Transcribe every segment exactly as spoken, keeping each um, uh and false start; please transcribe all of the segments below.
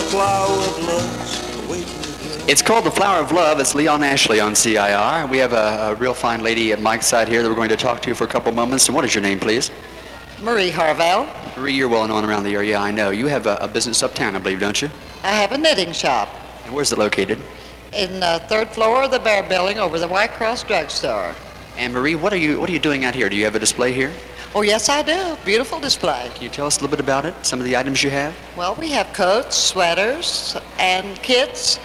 flower of love's waiting to bloom. It's called The Flower of Love. It's Leon Ashley on C I R. We have a, a real fine lady at Mike's side here that we're going to talk to for a couple moments. And what is your name, please? Marie Harvell. Marie, you're well known around the area, I know. You have a, a business uptown, I believe, don't you? I have a knitting shop And where's it located? in the third floor of the Bear Building over the White Cross Drugstore. And Marie, what are you what are you doing out here? Do you have a display here? Oh, yes, I do. Beautiful display. Can you tell us a little bit about it? Some of the items you have? Well, we have coats, sweaters, and kits,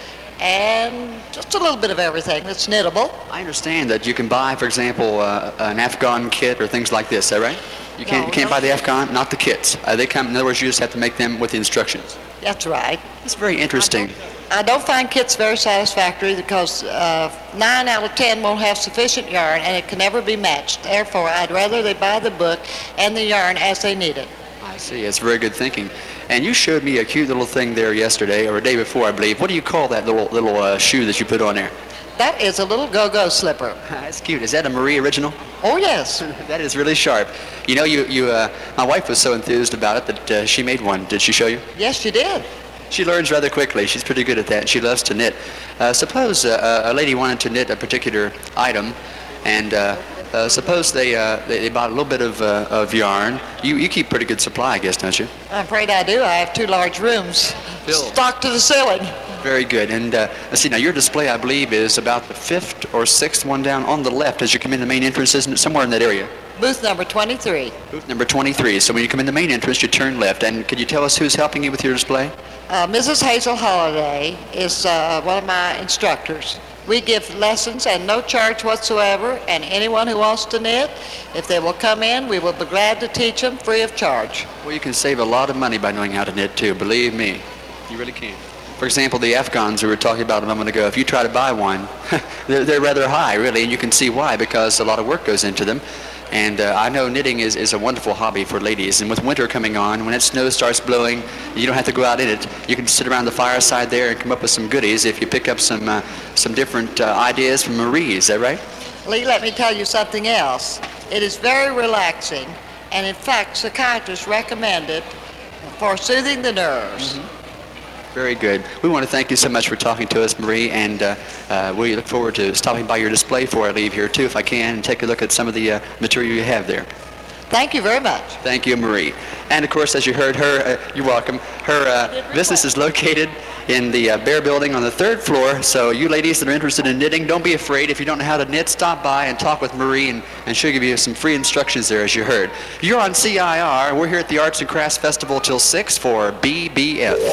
and just a little bit of everything that's knittable. I understand that you can buy, for example, uh, an Afghan kit or things like this, is that right? You can't No, you can't no. buy the Afghan, not the kits. Uh, they come. In other words, you just have to make them with the instructions. That's right. It's very interesting. I don't find kits very satisfactory because uh, nine out of ten won't have sufficient yarn and it can never be matched. Therefore, I'd rather they buy the book and the yarn as they need it. I see. It's very good thinking. And you showed me a cute little thing there yesterday, or a day before, I believe. What do you call that little little uh, shoe that you put on there? That is a little go-go slipper. That's cute. Is that a Marie original? Oh, yes. That is really sharp. You know, you you uh, my wife was so enthused about it that uh, she made one. Did she show you? Yes, you did. She learns rather quickly. She's pretty good at that. She loves to knit. Uh, suppose uh, a lady wanted to knit a particular item, and uh, uh, suppose they, uh, they they bought a little bit of uh, of yarn. You you keep pretty good supply, I guess, don't you? I'm afraid I do. I have two large rooms Filled. stocked to the ceiling. Very good. And uh, let's see, now your display, I believe, is about the fifth or sixth one down on the left as you come in the main entrance, isn't it? Somewhere in that area. Booth number twenty-three. Booth number twenty-three. So when you come in the main entrance, you turn left. And could you tell us who's helping you with your display? Uh, Missus Hazel Holliday is uh, one of my instructors. We give lessons at no charge whatsoever, and anyone who wants to knit, if they will come in, we will be glad to teach them free of charge. Well, you can save a lot of money by knowing how to knit, too. Believe me. You really can. For example, the Afghans we were talking about a moment ago, if you try to buy one, they're, they're rather high, really, and you can see why, because a lot of work goes into them. And uh, I know knitting is, is a wonderful hobby for ladies. And with winter coming on, when that snow starts blowing, you don't have to go out in it. You can sit around the fireside there and come up with some goodies if you pick up some uh, some different uh, ideas from Marie. Is that right? Lee, let me tell you something else. It is very relaxing, and in fact, psychiatrists recommend it for soothing the nerves. Mm-hmm. Very good. We want to thank you so much for talking to us, Marie, and uh, uh, we look forward to stopping by your display before I leave here, too, if I can, and take a look at some of the uh, material you have there. Thank you very much. Thank you, Marie. And, of course, as you heard her, uh, you're welcome, her uh, business is located in the uh, Bear Building on the third floor, so you ladies that are interested in knitting, don't be afraid. If you don't know how to knit, stop by and talk with Marie, and, and she'll give you some free instructions there, as you heard. You're on C I R. We're here at the Arts and Crafts Festival till six for B B F.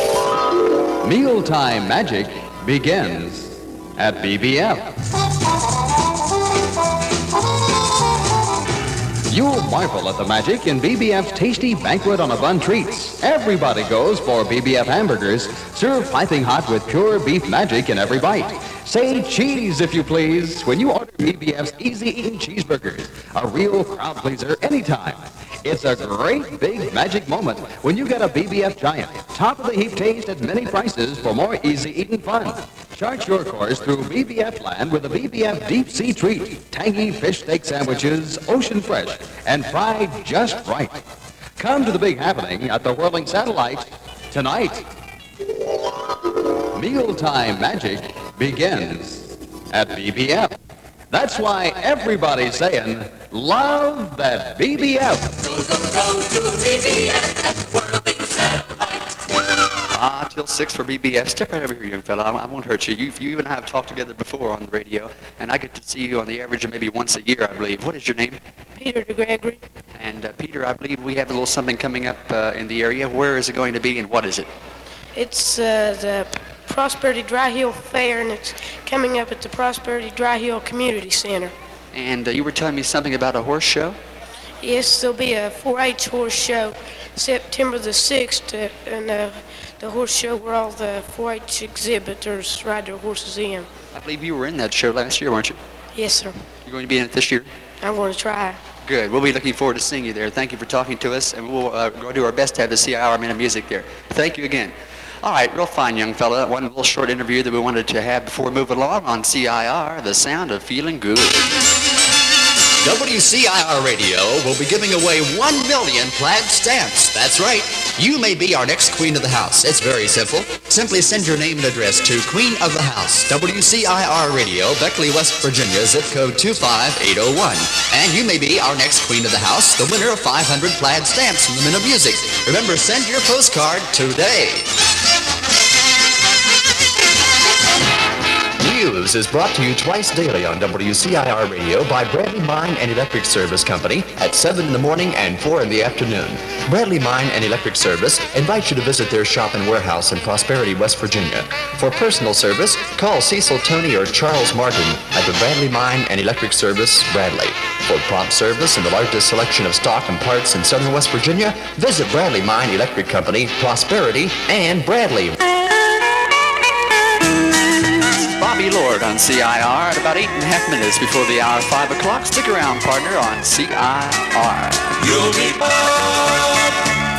Mealtime magic begins at B B F. You'll marvel at the magic in B B F's tasty banquet on a bun treats. Everybody goes for B B F hamburgers, served piping hot with pure beef magic in every bite. Say cheese, if you please, when you order B B F's easy-eating cheeseburgers. A real crowd pleaser anytime. It's a great big magic moment when you get a B B F Giant. Top of the heap taste at many prices for more easy-eating fun. Chart your course through B B F land with a B B F deep sea treat. Tangy fish steak sandwiches, ocean fresh, and fried just right. Come to the big happening at the Whirling Satellite tonight. Mealtime magic begins at B B F. That's why everybody's saying, love that B B F. Go, go, go to B B F at the Whirling Satellite. Ah, till six for B B F. Step right over here, young fella. I, I won't hurt you. you. You and I have talked together before on the radio, and I get to see you on the average of maybe once a year, I believe. What is your name? Peter DeGregory. And uh, Peter, I believe we have a little something coming up uh, in the area. Where is it going to be, and what is it? It's uh, the Prosperity Dry Hill Fair, and it's coming up at the Prosperity Dry Hill Community Center. And uh, you were telling me something about a horse show? Yes, there'll be a four H horse show September the sixth, uh, and uh, the horse show where all the four H exhibitors ride their horses in. I believe you were in that show last year, weren't you? Yes, sir. You're going to be in it this year? I'm going to try. Good. We'll be looking forward to seeing you there. Thank you for talking to us, and we'll uh, go do our best to have the C I R Man of Music there. Thank you again. All right, real fine, young fella. One little short interview that we wanted to have before we move along on C I R, the sound of feeling good. W C I R Radio will be giving away one million plaid stamps. That's right. You may be our next Queen of the House. It's very simple. Simply send your name and address to Queen of the House, W C I R Radio, Beckley, West Virginia, zip code two five eight oh one. And you may be our next Queen of the House, the winner of five hundred plaid stamps from the Men of Music. Remember, send your postcard today. News is brought to you twice daily on W C I R Radio by Bradley Mine and Electric Service Company at seven in the morning and four in the afternoon. Bradley Mine and Electric Service invites you to visit their shop and warehouse in Prosperity, West Virginia. For personal service, call Cecil Tony or Charles Martin at the Bradley Mine and Electric Service, Bradley. For prompt service and the largest selection of stock and parts in southern West Virginia, visit Bradley Mine Electric Company, Prosperity, and Bradley. Bobby Lord on C I R at about eight and a half minutes before the hour five o'clock. Stick around, partner, on C I R. You'll be Bob.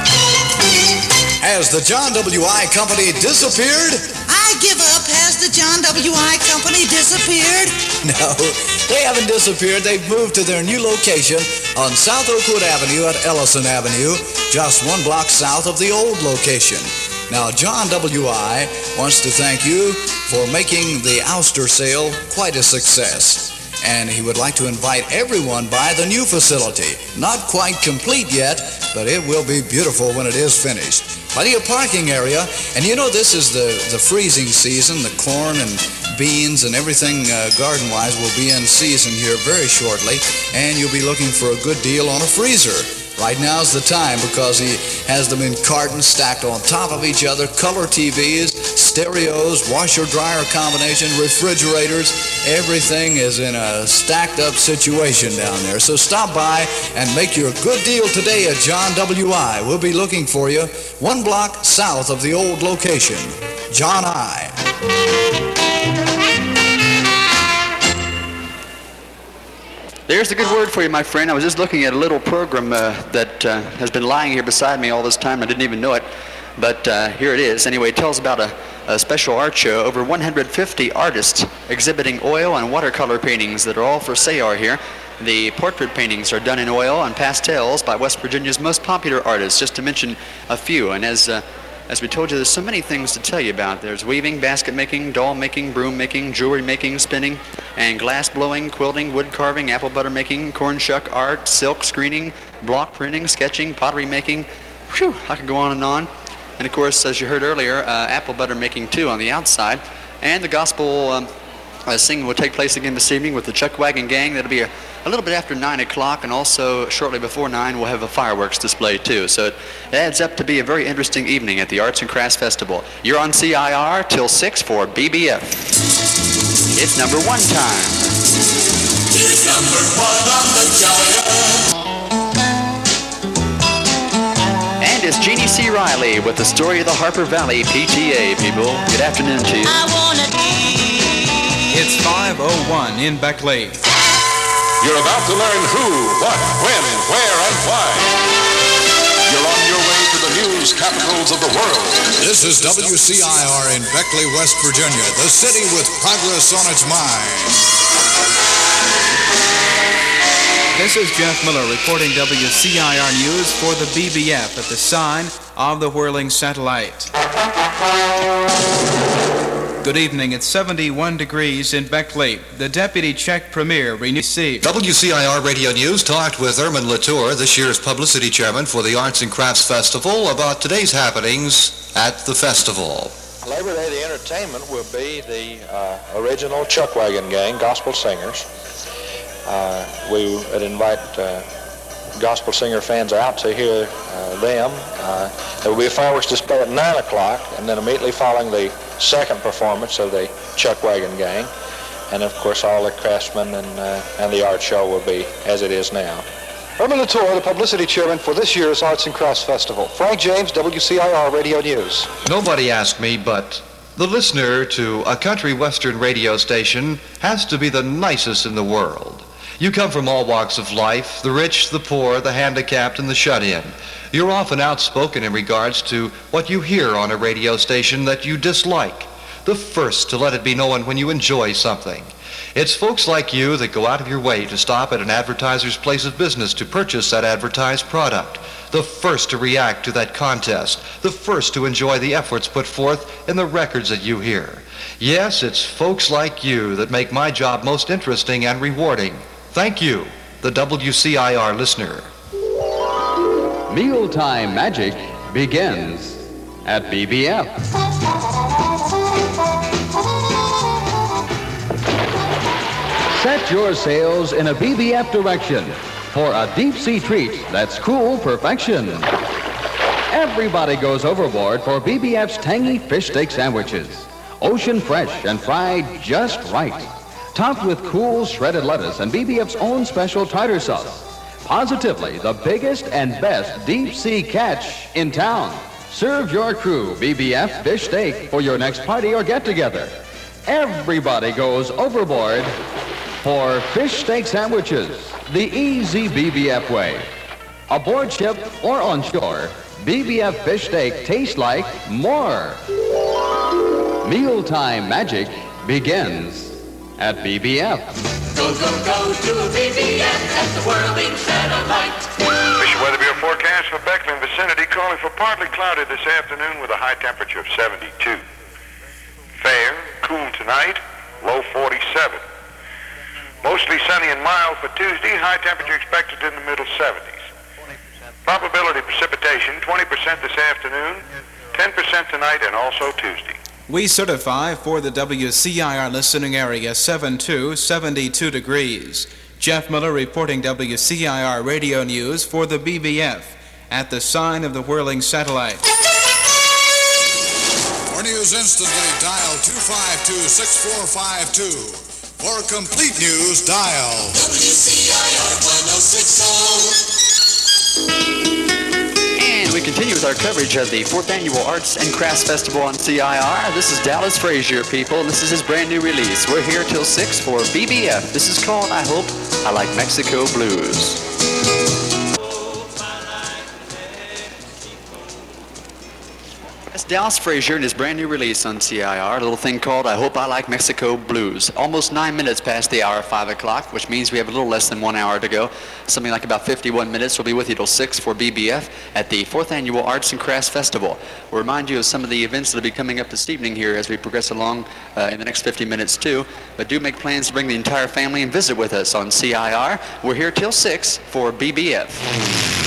Has the John W I Company disappeared? I give up. Has the John W I Company disappeared? No, they haven't disappeared. They've moved to their new location on South Oakwood Avenue at Ellison Avenue, just one block south of the old location. Now, John W I wants to thank you for making the ouster sale quite a success. And he would like to invite everyone by the new facility. Not quite complete yet, but it will be beautiful when it is finished. Plenty of parking area, and you know this is the, the freezing season. The corn and beans and everything uh, garden-wise will be in season here very shortly, and you'll be looking for a good deal on a freezer. Right now's the time because he has them in cartons stacked on top of each other, color T Vs, stereos, washer-dryer combination, refrigerators. Everything is in a stacked-up situation down there. So stop by and make your good deal today at John W I. We'll be looking for you one block south of the old location. John I. There's a good word for you, my friend. I was just looking at a little program uh, that uh, has been lying here beside me all this time. I didn't even know it, but uh, here it is. Anyway, it tells about a, a special art show. Over one hundred fifty artists exhibiting oil and watercolor paintings that are all for sale here. The portrait paintings are done in oil and pastels by West Virginia's most popular artists, just to mention a few. And as uh, As we told you, there's so many things to tell you about. There's weaving, basket making, doll making, broom making, jewelry making, spinning, and glass blowing, quilting, wood carving, apple butter making, corn shuck art, silk screening, block printing, sketching, pottery making. Whew, I could go on and on. And of course, as you heard earlier, uh, apple butter making too on the outside. And the gospel um, uh, singing will take place again this evening with the Chuck Wagon Gang. That'll be a, a little bit after nine o'clock, and also shortly before nine we'll have a fireworks display too. So it adds up to be a very interesting evening at the Arts and Crafts Festival. You're on C I R till six for B B F. It's number one time. It's number one on the giant. And it's Jeannie C. Riley with the story of the Harper Valley P T A, people. Good afternoon to you. I wanna It's five oh one in Beckley. You're about to learn who, what, when, where, and why. You're on your way to the news capitals of the world. This is W C I R in Beckley, West Virginia, the city with progress on its mind. This is Jeff Miller reporting W C I R News for the B B F at the sign of the whirling satellite. Good evening. It's seventy-one degrees in Beckley. The Deputy Czech Premier received. W C I R Radio News talked with Ermin Latour, this year's publicity chairman for the Arts and Crafts Festival, about today's happenings at the festival. Labor Day, the entertainment will be the uh, original Chuck Wagon Gang, gospel singers. Uh, we would invite uh, gospel singer fans out to hear uh, them. Uh, there will be a fireworks display at nine o'clock, and then immediately following the second performance of the Chuck Wagon Gang. And of course all the craftsmen and, uh, and the art show will be as it is now. Ermin Latour, the publicity chairman for this year's Arts and Crafts Festival. Frank James, W C I R Radio News. Nobody asked me, but the listener to a country western radio station has to be the nicest in the world. You come from all walks of life, the rich, the poor, the handicapped, and the shut-in. You're often outspoken in regards to what you hear on a radio station that you dislike. The first to let it be known when you enjoy something. It's folks like you that go out of your way to stop at an advertiser's place of business to purchase that advertised product. the first to react to that contest, the first to enjoy the efforts put forth in the records that you hear. Yes, it's folks like you that make my job most interesting and rewarding. Thank you, the W C I R listener. Mealtime magic begins at B B F. Set your sails in a B B F direction for a deep sea treat that's cool perfection. Everybody goes overboard for B B F's tangy fish steak sandwiches. Ocean fresh and fried just right. Topped with cool shredded lettuce and B B F's own special tartar sauce. Positively the biggest and best deep sea catch in town. Serve your crew B B F fish steak for your next party or get together. Everybody goes overboard for fish steak sandwiches, the easy B B F way. Aboard ship or on shore, B B F fish steak tastes like more. Mealtime magic begins at B B F. Go, go, go to B B F at the Whirling Satellite. Fish Weather Bureau forecast for Beckley vicinity calling for partly cloudy this afternoon with a high temperature of seventy-two. Fair, cool tonight, low forty-seven. Mostly sunny and mild for Tuesday, high temperature expected in the middle seventies. Probability precipitation, twenty percent this afternoon, ten percent tonight and also Tuesday. We certify for the W C I R listening area seventy-two, seventy-two degrees. Jeff Miller reporting W C I R radio news for the B B F at the sign of the Whirling Satellite. For news instantly, dial two five two, six four five two. For complete news, dial W C I R one oh six point oh. And we continue with our coverage of the fourth Annual Arts and Crafts Festival on C I R. This is Dallas Frazier, people, and this is his brand new release. We're here till six for B B F. This is called I Hope I Like Mexico Blues. That's Dallas Frazier and his brand new release on C I R, a little thing called I Hope I Like Mexico Blues. Almost nine minutes past the hour of five o'clock, which means we have a little less than one hour to go. Something like about fifty-one minutes. We'll be with you till six for B B F at the fourth Annual Arts and Crafts Festival. We'll remind you of some of the events that will be coming up this evening here as we progress along uh, in the next fifty minutes too. But do make plans to bring the entire family and visit with us on C I R. We're here till six for B B F.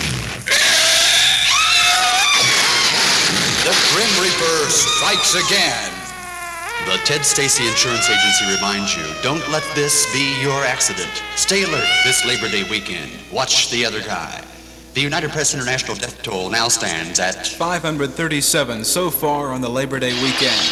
The Grim Reaper strikes again. The Ted Stacy Insurance Agency reminds you, don't let this be your accident. Stay alert this Labor Day weekend. Watch the other guy. The United Press International death toll now stands at five hundred thirty-seven so far on the Labor Day weekend.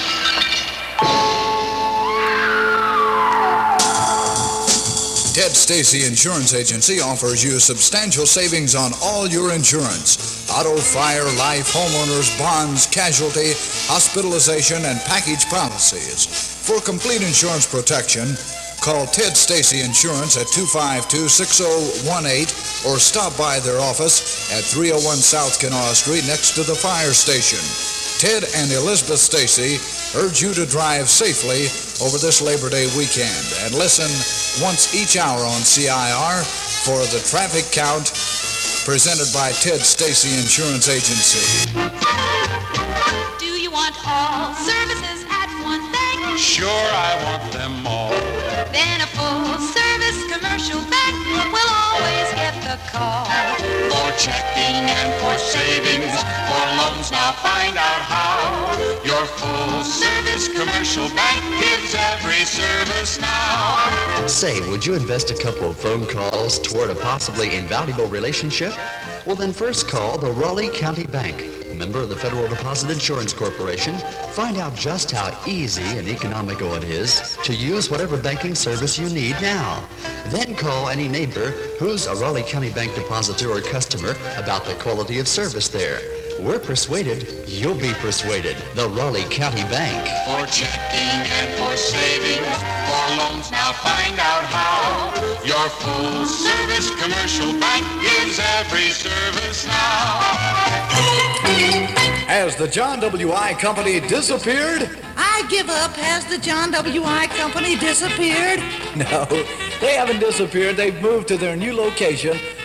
Ted Stacy Insurance Agency offers you substantial savings on all your insurance. Auto, fire, life, homeowners, bonds, casualty, hospitalization, and package policies. For complete insurance protection, call Ted Stacy Insurance at two five two, six oh one eight or stop by their office at three oh one South Kanawha Street next to the fire station. Ted and Elizabeth Stacy urge you to drive safely over this Labor Day weekend and listen once each hour on C I R for the traffic count presented by Ted Stacy Insurance Agency. Do you want all services at one bank? Sure, I want them all. Then a full-service commercial bank will always get the call. For checking and for savings, for loans, now find out how. Your full-service commercial bank gives every service now. Say, would you invest a couple of phone calls toward a possibly invaluable relationship? Well, then first call the Raleigh County Bank, member of the Federal Deposit Insurance Corporation. Find out just how easy and economical it is to use whatever banking service you need now. Then call any neighbor who's a Raleigh County Bank depositor or customer about the quality of service there. We're persuaded you'll be persuaded. The Raleigh County Bank. For checking and for savings, for loans, now find out how. Your full-service commercial bank gives every service now. Has the John W I Company disappeared? I give up. Has the John W I Company disappeared? No, they haven't disappeared. They've moved to their new location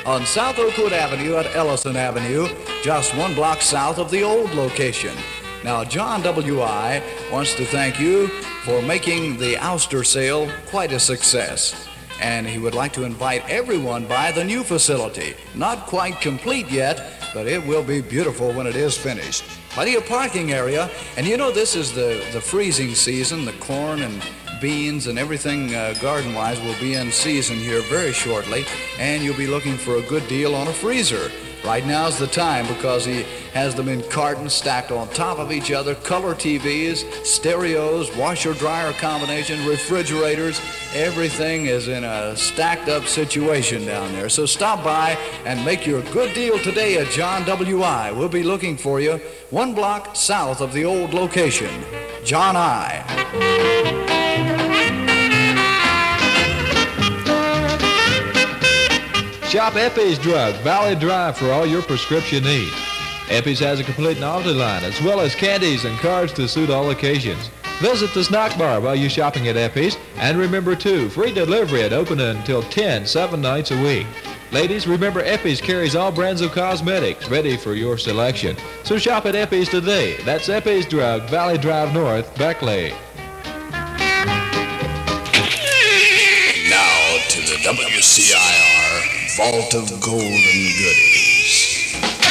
on South Oakwood Avenue at Ellison Avenue, just one block south of the old location. Now, John W I wants to thank you for making the ouster sale quite a success. And he would like to invite everyone by the new facility. Not quite complete yet, but it will be beautiful when it is finished. Plenty of parking area, and you know this is the, the freezing season. The corn and beans and everything uh, garden-wise will be in season here very shortly, and you'll be looking for a good deal on a freezer. Right now's the time because he has them in cartons stacked on top of each other, color T Vs, stereos, washer-dryer combination, refrigerators. Everything is in a stacked-up situation down there. So stop by and make your good deal today at John W I. We'll be looking for you one block south of the old location. John I. Shop Epi's Drug, Valley Drive for all your prescription needs. Epi's has a complete novelty line as well as candies and cards to suit all occasions. Visit the snack bar while you're shopping at Epi's, and remember too, free delivery at open until ten, seven nights a week. Ladies, remember Epi's carries all brands of cosmetics ready for your selection. So shop at Epi's today. That's Epi's Drug, Valley Drive North, Beckley. Now to the W C I R Vault of Golden Goodies.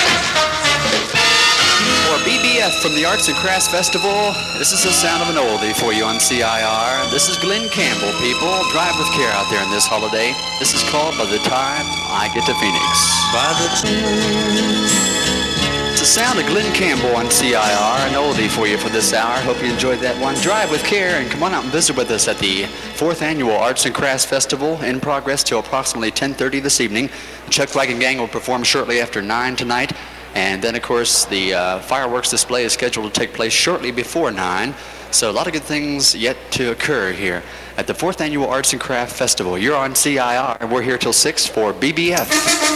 For B B F from the Arts and Crafts Festival, this is the sound of an oldie for you on C I R. This is Glenn Campbell, people. Drive with care out there in this holiday. This is called By the Time I Get to Phoenix. By the time... It's the sound of Glenn Campbell on C I R, an oldie for you for this hour. Hope you enjoyed that one. Drive with care and come on out and visit with us at the fourth Annual Arts and Crafts Festival, in progress till approximately ten thirty this evening. The Chuck Wagon Gang will perform shortly after nine tonight. And then, of course, the uh, fireworks display is scheduled to take place shortly before nine. So a lot of good things yet to occur here at the fourth Annual Arts and Crafts Festival. You're on C I R, and we're here till six for B B F.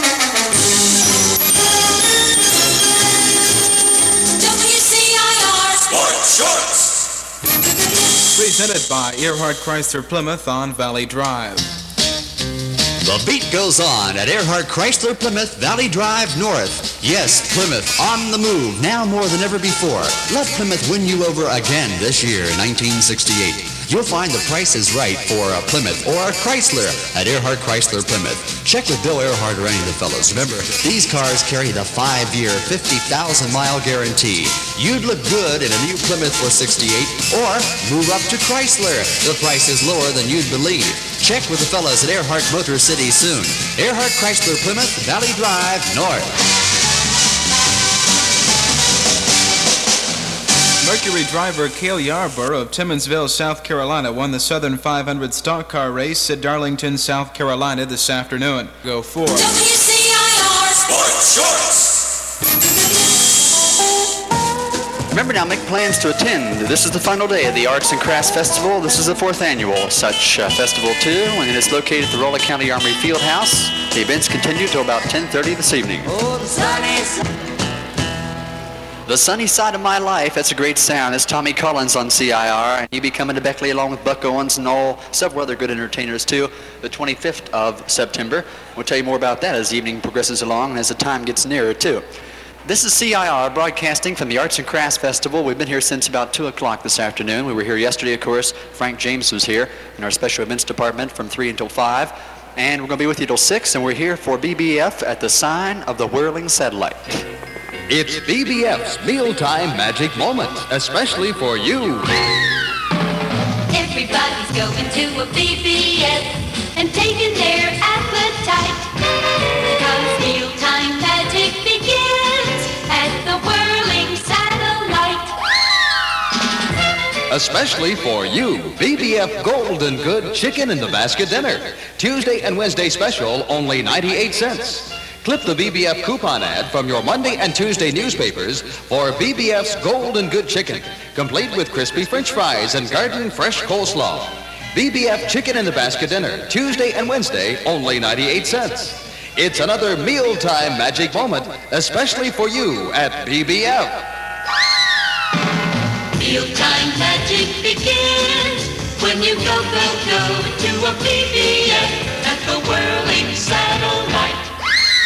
Sports Shorts. Presented by Earhart Chrysler Plymouth on Valley Drive. The beat goes on at Earhart Chrysler Plymouth, Valley Drive North. Yes, Plymouth on the move, now more than ever before. Let Plymouth win you over again this year, nineteen sixty-eight. You'll find the price is right for a Plymouth or a Chrysler at Earhart Chrysler Plymouth. Check with Bill Earhart or any of the fellows. Remember, these cars carry the five-year, fifty thousand mile guarantee. You'd look good in a new Plymouth for sixty-eight, or move up to Chrysler. The price is lower than you'd believe. Check with the fellows at Earhart Motor City soon. Earhart Chrysler Plymouth, Valley Drive North. Mercury driver Cale Yarborough of Timmonsville, South Carolina, won the Southern five hundred stock car race at Darlington, South Carolina this afternoon. Go for W C I R Sports Shorts. Remember now, make plans to attend. This is the final day of the Arts and Crafts Festival. This is the fourth annual such uh, festival, too, and it is located at the Rolla County Armory Fieldhouse. The events continue till about ten thirty this evening. Oh, the sun is... The Sunny Side of My Life, that's a great sound. It's Tommy Collins on C I R, and he'll be coming to Beckley along with Buck Owens and all several other good entertainers too, the twenty-fifth of September. We'll tell you more about that as the evening progresses along and as the time gets nearer too. This is C I R broadcasting from the Arts and Crafts Festival. We've been here since about two o'clock this afternoon. We were here yesterday, of course. Frank James was here in our special events department from three until five. And we're going to be with you till six, and we're here for B B F at the sign of the Whirling Satellite. It's B B F's Mealtime Magic Moment, especially for you. Everybody's going to a B B F and taking their appetite. Because mealtime magic begins at the Whirling Satellite. Especially for you, B B F Golden Good Chicken in the Basket Dinner. Tuesday and Wednesday special, only ninety-eight cents. Clip the B B F coupon ad from your Monday and Tuesday newspapers for B B F's Golden Good Chicken, complete with crispy French fries and garden fresh coleslaw. B B F Chicken in the Basket Dinner, Tuesday and Wednesday, only ninety-eight cents. It's another mealtime magic moment, especially for you at B B F. Mealtime magic begins when you go, go, go to a B B F at the Whirling Satellite.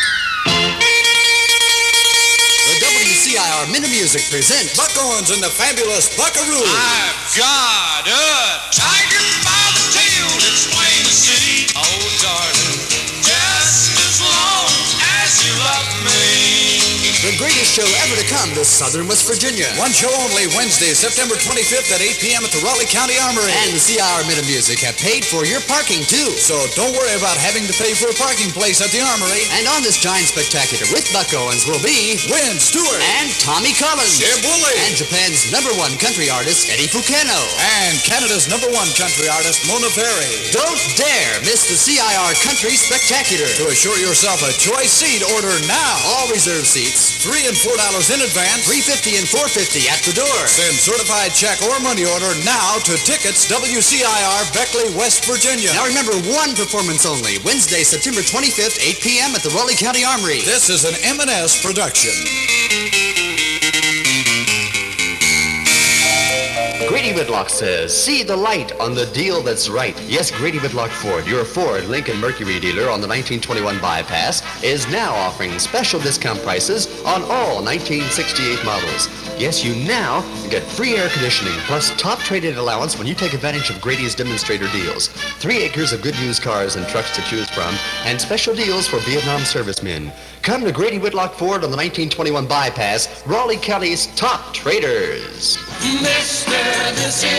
C I R Minute Music present Buck Owens and the Fabulous Buckaroo. I've got a tiger by the tail, it's plain to see. Oh, darling, just as long as you love me. The greatest show ever to come to Southern West Virginia. One show only, Wednesday, September twenty-fifth at eight p.m. at the Raleigh County Armory. And the C I R Minute Music have paid for your parking, too. So don't worry about having to pay for a parking place at the Armory. And on this giant spectacular with Buck Owens will be Win Stewart and Tommy Collins. Jeb Woolley. And Japan's number one country artist, Eddie Fukano. And Canada's number one country artist, Mona Berry. Don't dare miss the C I R Country Spectacular. To assure yourself a choice seat, order now. All reserved seats. Three and four dollars in advance. Three fifty and four fifty at the door. Send certified check or money order now to Tickets W C I R, Beckley, West Virginia. Now remember, one performance only. Wednesday, September twenty-fifth, eight p.m. at the Raleigh County Armory. This is an M and S production. Grady Whitlock says, see the light on the deal that's right. Yes, Grady Whitlock Ford, your Ford Lincoln Mercury dealer on the nineteen twenty-one Bypass, is now offering special discount prices on all nineteen sixty-eight models. Yes, you now get free air conditioning plus top trade-in allowance when you take advantage of Grady's demonstrator deals. Three acres of good used cars and trucks to choose from, and special deals for Vietnam servicemen. Come to Grady Whitlock Ford on the nineteen twenty-one Bypass, Raleigh County's top traders. Mister, this